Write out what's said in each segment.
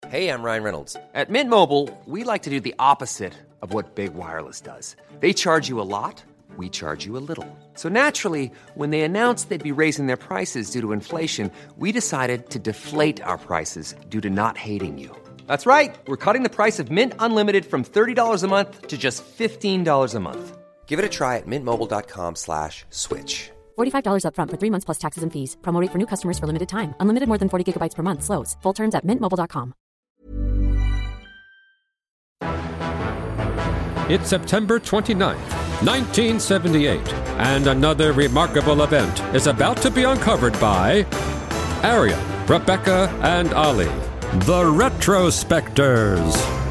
Hey, I'm Ryan Reynolds. At Mint Mobile, we like to do the opposite of what Big Wireless does. They charge you a lot, we charge you a little. So naturally, when they announced they'd be raising their prices due to inflation, we decided to deflate our prices due to not hating you. That's right. We're cutting the price of Mint Unlimited from $30 a month to just $15 a month. Give it a try at mintmobile.com/switch. $45 up front for 3 months plus taxes and fees. Promo rate for new customers for limited time. Unlimited more than 40 gigabytes per month. Slows full terms at mintmobile.com. It's September 29th, 1978, and another remarkable event is about to be uncovered by Arion, Rebecca, and Ollie, the Retrospectors.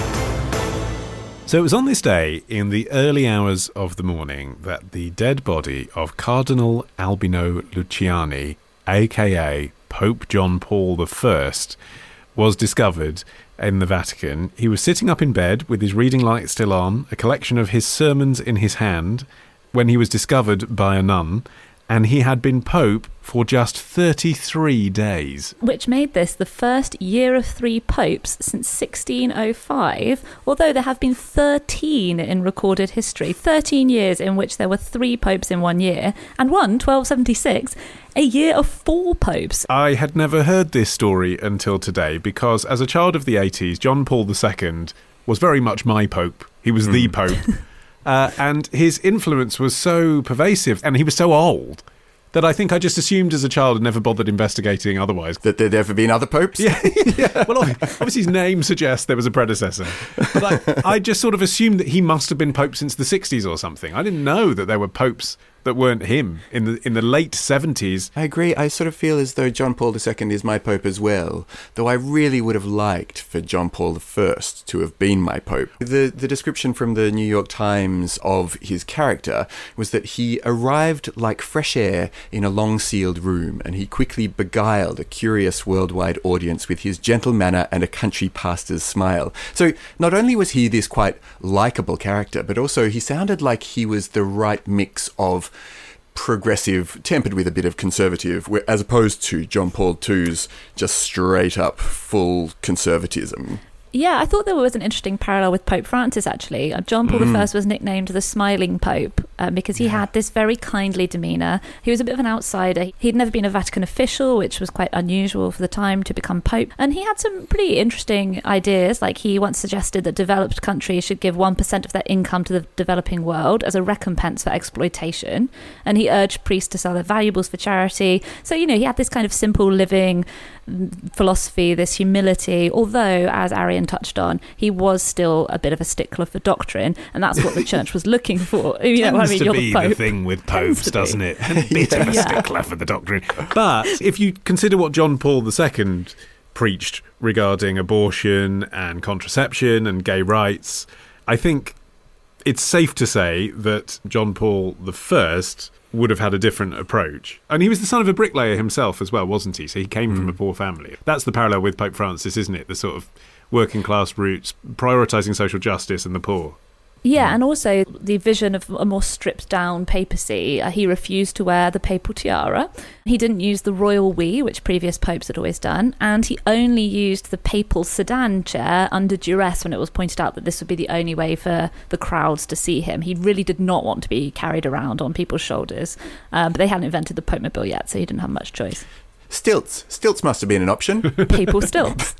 So it was on this day, in the early hours of the morning, that the dead body of Cardinal Albino Luciani, a.k.a. Pope John Paul I, was discovered in the Vatican. He was sitting up in bed with his reading light still on, a collection of his sermons in his hand, when he was discovered by a nun, and he had been Pope for just 33 days. Which made this the first year of 3 popes since 1605, although there have been 13 in recorded history. 13 years in which there were 3 popes in 1 year, and 1276, a year of 4 popes. I had never heard this story until today, because as a child of the 80s, John Paul II was very much my Pope. He was the Pope. And his influence was so pervasive, and he was so old, that I think I just assumed as a child and never bothered investigating otherwise. That there'd ever been other popes? Yeah. Well, obviously his name suggests there was a predecessor. But I just sort of assumed that he must have been Pope since the 60s or something. I didn't know that there were popes that weren't him in the late 70s. I agree. I sort of feel as though John Paul II is my Pope as well, though I really would have liked for John Paul I to have been my Pope. The description from the New York Times of his character was that he arrived like fresh air in a long-sealed room, and he quickly beguiled a curious worldwide audience with his gentle manner and a country pastor's smile. So not only was he this quite likeable character, but also he sounded like he was the right mix of progressive tempered with a bit of conservative, as opposed to John Paul II's just straight up full conservatism. Yeah, I thought there was an interesting parallel with Pope Francis, actually. John Paul I was nicknamed the Smiling Pope because he had this very kindly demeanour. He was a bit of an outsider. He'd never been a Vatican official, which was quite unusual for the time to become Pope. And he had some pretty interesting ideas, like he once suggested that developed countries should give 1% of their income to the developing world as a recompense for exploitation. And he urged priests to sell their valuables for charity. So, you know, he had this kind of simple living philosophy, this humility, although, as Arion touched on, he was still a bit of a stickler for doctrine, and that's what the church was looking for. You know, Tends I mean, to you're be the Pope. the thing with popes, doesn't it? A bit of a stickler for the doctrine. But if you consider what John Paul II preached regarding abortion and contraception and gay rights, I think it's safe to say that John Paul I would have had a different approach. And he was the son of a bricklayer himself as well, wasn't he? So he came from a poor family. That's the parallel with Pope Francis, isn't it? The sort of working class roots, prioritising social justice and the poor. Yeah, and also the vision of a more stripped down papacy. He refused to wear the papal tiara. He didn't use the royal we, which previous popes had always done, and he only used the papal sedan chair under duress when it was pointed out that this would be the only way for the crowds to see him. He really did not want to be carried around on people's shoulders, but they hadn't invented the Pope-mobile yet, so he didn't have much choice. Stilts must have been an option. Papal stilts.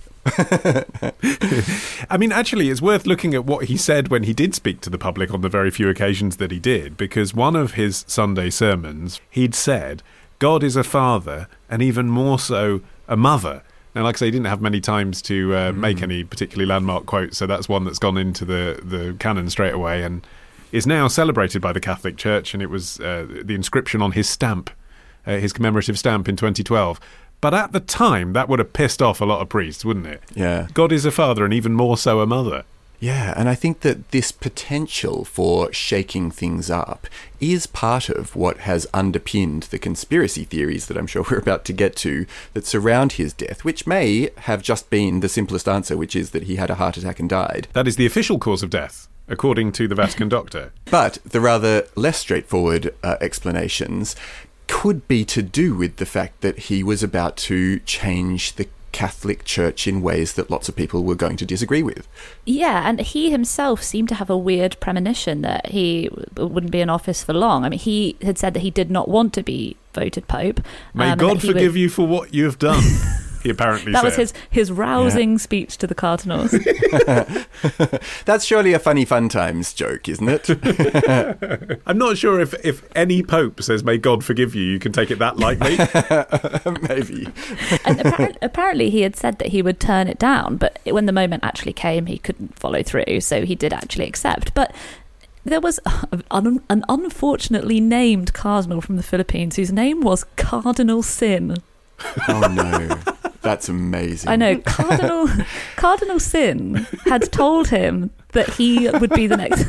I mean, actually, it's worth looking at what he said when he did speak to the public on the very few occasions that he did, because one of his Sunday sermons, he'd said, God is a father, and even more so, a mother. Now, like I say, he didn't have many times to make any particularly landmark quotes, so that's one that's gone into the canon straight away and is now celebrated by the Catholic Church, and it was the inscription on his stamp, his commemorative stamp in 2012. But at the time, that would have pissed off a lot of priests, wouldn't it? Yeah. God is a father, and even more so a mother. Yeah, and I think that this potential for shaking things up is part of what has underpinned the conspiracy theories that I'm sure we're about to get to that surround his death, which may have just been the simplest answer, which is that he had a heart attack and died. That is the official cause of death, according to the Vatican doctor. But the rather less straightforward explanations could be to do with the fact that he was about to change the Catholic Church in ways that lots of people were going to disagree with. Yeah, and he himself seemed to have a weird premonition that he wouldn't be in office for long. I mean, he had said that he did not want to be voted Pope. May God forgive you for what you have done, he apparently that said. That was his rousing speech to the cardinals. That's surely a funny fun times joke, isn't it? I'm not sure if any pope says, may God forgive you, you can take it that lightly. Maybe. And apparently he had said that he would turn it down, but when the moment actually came, he couldn't follow through, so he did actually accept. But there was an unfortunately named cardinal from the Philippines whose name was Cardinal Sin. Oh no, that's amazing. I know, Cardinal Sin had told him that he would be the next...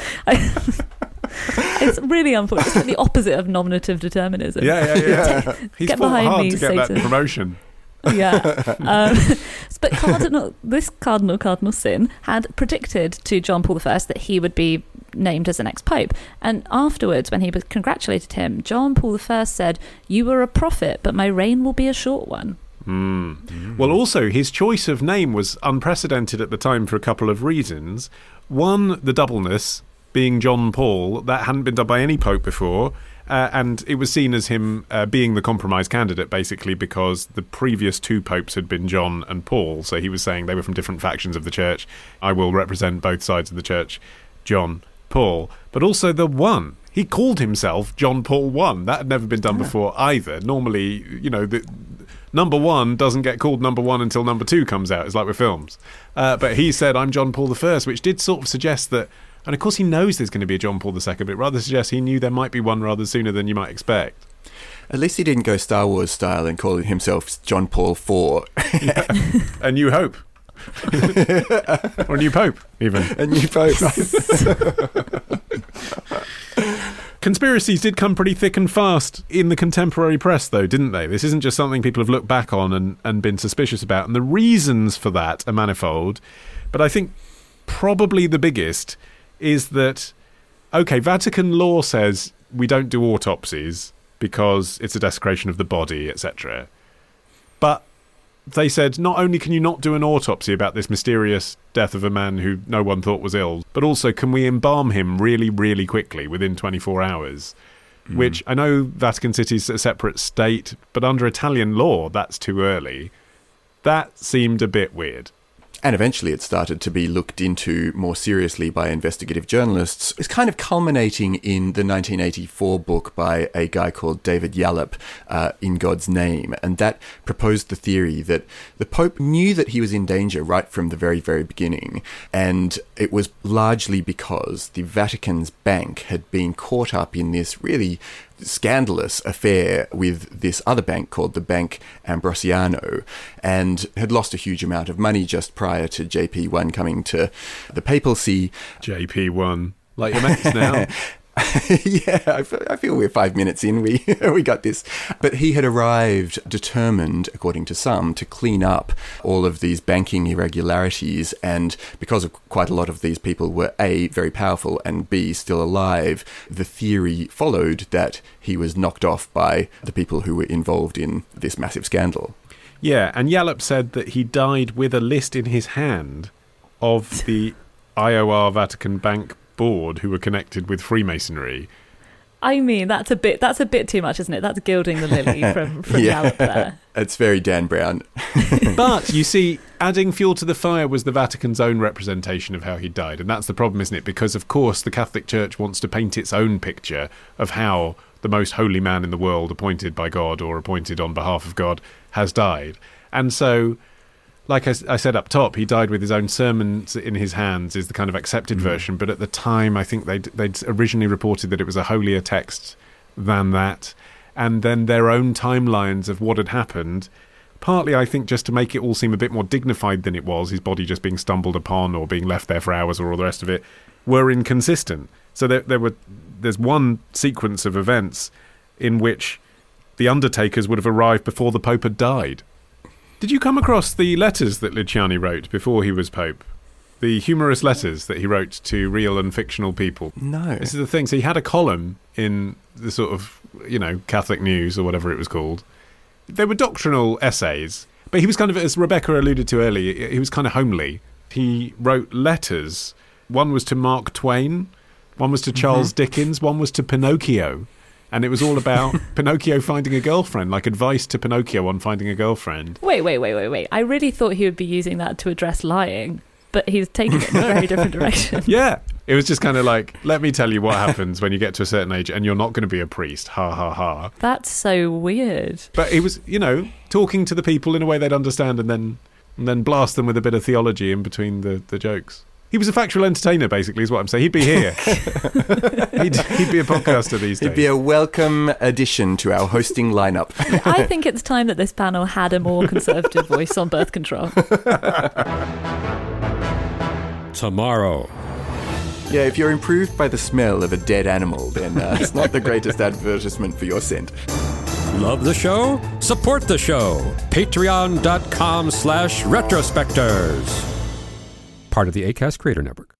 It's really unfortunate. It's like the opposite of nominative determinism. Yeah. He's Get fought behind hard me, to get Satan. that promotion. Yeah. But Cardinal Sin had predicted to John Paul I that he would be named as the next pope. And afterwards, when he congratulated him, John Paul I said, "You were a prophet, but my reign will be a short one." Well, also, his choice of name was unprecedented at the time for a couple of reasons. One, the doubleness, being John Paul. That hadn't been done by any pope before. And it was seen as him being the compromise candidate, basically, because the previous two popes had been John and Paul. So he was saying they were from different factions of the church. I will represent both sides of the church, John, Paul. But also the one. He called himself John Paul I. That had never been done before either. Normally, the number one doesn't get called number one until number two comes out. It's like with films. But he said, I'm John Paul I, which did sort of suggest that. And of course he knows there's going to be a John Paul II, but it rather suggests he knew there might be one rather sooner than you might expect. At least he didn't go Star Wars style and call himself John Paul IV. A New Hope. Or a New Pope, even. A New Pope. Conspiracies did come pretty thick and fast in the contemporary press, though, didn't they? This isn't just something people have looked back on and been suspicious about. And the reasons for that are manifold. But I think probably the biggest is that, okay, Vatican law says we don't do autopsies because it's a desecration of the body, etc. But they said not only can you not do an autopsy about this mysterious death of a man who no one thought was ill, but also can we embalm him really, really quickly within 24 hours? Which I know Vatican City's a separate state, but under Italian law, that's too early. That seemed a bit weird. And eventually it started to be looked into more seriously by investigative journalists. It's kind of culminating in the 1984 book by a guy called David Yallop, In God's Name. And that proposed the theory that the Pope knew that he was in danger right from the very, very beginning. And it was largely because the Vatican's bank had been caught up in this really scandalous affair with this other bank called the Bank Ambrosiano, and had lost a huge amount of money just prior to JP1 coming to the papacy. JP1, like your mates now. Yeah, I feel we're 5 minutes in. We got this. But he had arrived determined, according to some, to clean up all of these banking irregularities. And because of quite a lot of these people were A, very powerful, and B, still alive, the theory followed that he was knocked off by the people who were involved in this massive scandal. Yeah, and Yallop said that he died with a list in his hand of the IOR Vatican Bank board who were connected with Freemasonry. I mean, that's a bit too much, isn't it? That's gilding the lily from Yallop there. It's very Dan Brown. But you see, adding fuel to the fire was the Vatican's own representation of how he died, and that's the problem, isn't it? Because of course the Catholic Church wants to paint its own picture of how the most holy man in the world, appointed by God or appointed on behalf of God, has died. And so, like I said up top, he died with his own sermons in his hands is the kind of accepted version. But at the time, I think they'd originally reported that it was a holier text than that. And then their own timelines of what had happened, partly, I think, just to make it all seem a bit more dignified than it was, his body just being stumbled upon or being left there for hours or all the rest of it, were inconsistent. So there's one sequence of events in which the undertakers would have arrived before the Pope had died. Did you come across the letters that Luciani wrote before he was Pope? The humorous letters that he wrote to real and fictional people? No. This is the thing. So he had a column in the sort of, Catholic News or whatever it was called. They were doctrinal essays, But he was kind of, as Rebecca alluded to earlier, he was kind of homely. He wrote letters. One was to Mark Twain, one was to Charles Dickens, one was to Pinocchio. And it was all about Pinocchio finding a girlfriend, like advice to Pinocchio on finding a girlfriend. Wait. I really thought he would be using that to address lying, but he's taking it in a very different direction. Yeah. It was just kind of like, let me tell you what happens when you get to a certain age and you're not going to be a priest. Ha, ha, ha. That's so weird. But he was, talking to the people in a way they'd understand and then blast them with a bit of theology in between the jokes. He was a factual entertainer, basically, is what I'm saying. He'd be here. he'd be a podcaster these days. He'd be a welcome addition to our hosting lineup. I think it's time that this panel had a more conservative voice on birth control. Tomorrow. Yeah, if you're improved by the smell of a dead animal, then it's not the greatest advertisement for your scent. Love the show? Support the show. Patreon.com/retrospectors. Part of the Acast Creator Network.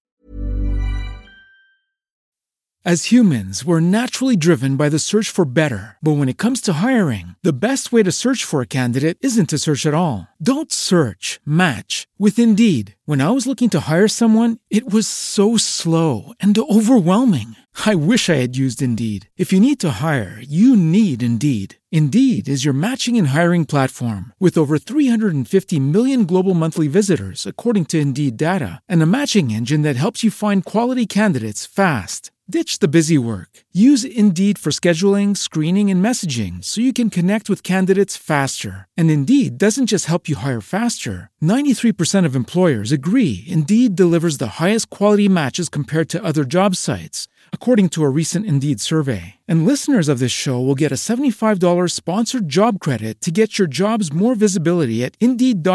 As humans, we're naturally driven by the search for better. But when it comes to hiring, the best way to search for a candidate isn't to search at all. Don't search, match with Indeed. When I was looking to hire someone, it was so slow and overwhelming. I wish I had used Indeed. If you need to hire, you need Indeed. Indeed is your matching and hiring platform with over 350 million global monthly visitors, according to Indeed data, and a matching engine that helps you find quality candidates fast. Ditch the busy work. Use Indeed for scheduling, screening, and messaging so you can connect with candidates faster. And Indeed doesn't just help you hire faster. 93% of employers agree Indeed delivers the highest quality matches compared to other job sites, according to a recent Indeed survey. And listeners of this show will get a $75 sponsored job credit to get your jobs more visibility at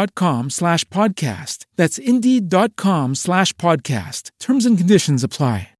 Indeed.com/podcast. That's Indeed.com/podcast. Terms and conditions apply.